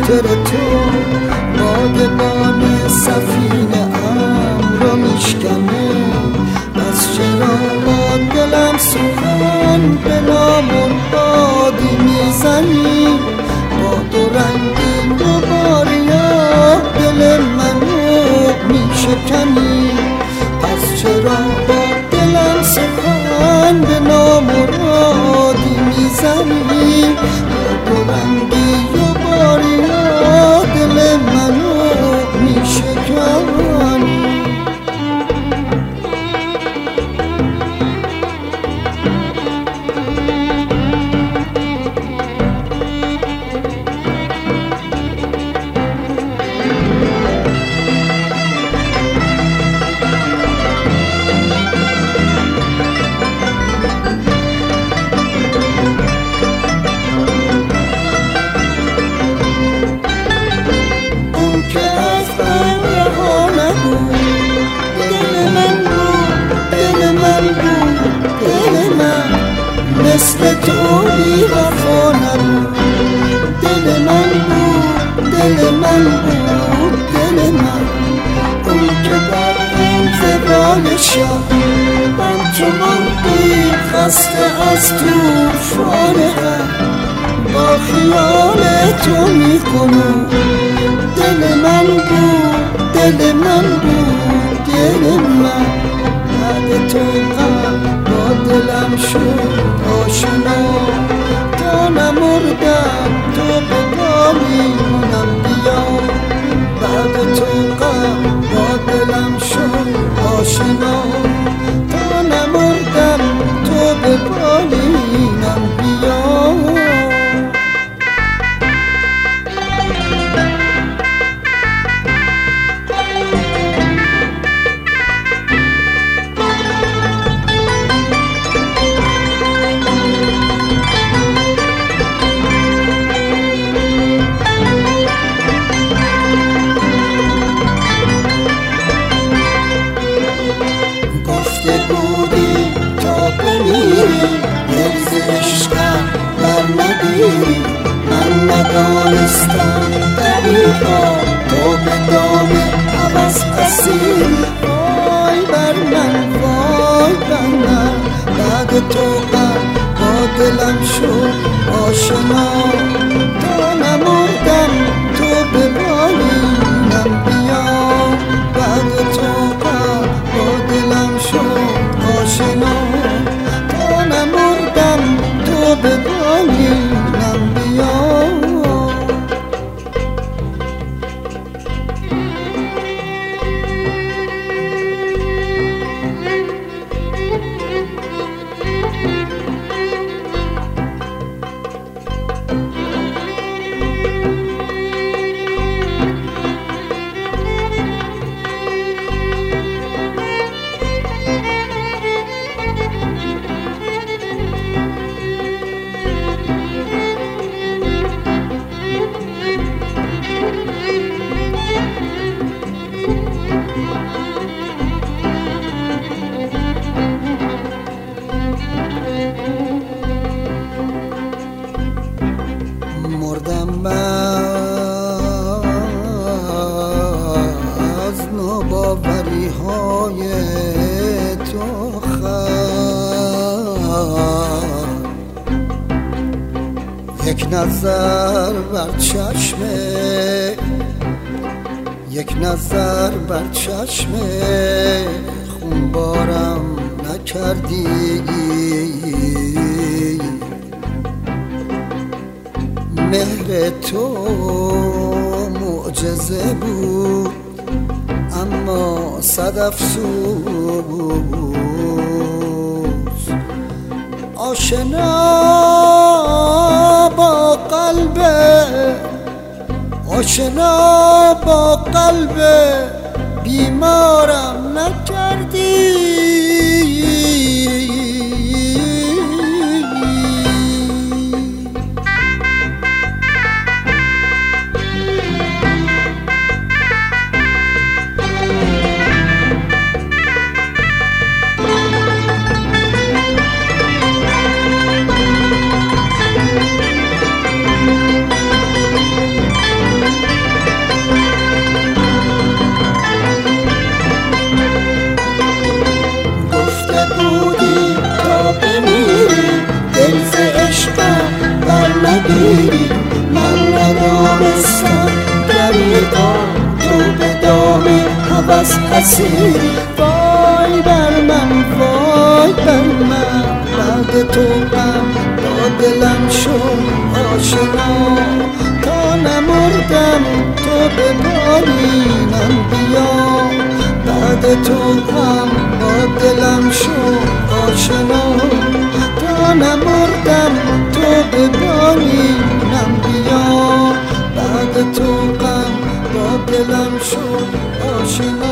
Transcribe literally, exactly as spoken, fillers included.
خاطر تو بادبان سفینه ام رو میشکنه. پس چرا با دلم سخن به نامرادی میزنی؟ با دو رنگی و باریا دل منو میشکنی. پس چرا با دلم سخن به نامرادی میزنی؟ با دو رنگی و باریا دل منو میشکنی. مثل تو بی وفا نبود دل من بود، دل من بود، دل من. اون که در انزوال شب من چو مرغی خسته از طوفان غم با خیال تو میکنم. دل من بود، دل من بود، دل من. بعد تو غم با دلم شد آشنا. تا نمردم تو به بالینم بیا. بعد تو غم با دلم شد آشنا. تا نمردم تو به بالینم بیا. من ندانستم دریغا تو به دام عوض اسیری. وای بر من، وای بر من. بعد تو غم با دلم شد آشنا. تا نمردم تو به بالینم بیا. بعد تو غم با دلم شد آشنا. تا نمردم تو به بالینم بیا. مردم از ناباوری های تو خر. یک نظر بر چشمه، یک نظر بر چشمه خونبارم نکردی. مهر تو معجزه بود اما صد افسوس. آشنا با قلب، آشنا با قلب بیمارم نکردی. اسیری، من ندانستم دریغا تو به دام هوس اسیری. وای بر من وای بر من، بعد تو غم با دلم شد آشنا. تا نمردم تو به بالینم بیا، بعد تو غم با دلم شد آشنا. تا نمردم تو به بالینم بیا، بعد تو غم با دلم شد آشنا.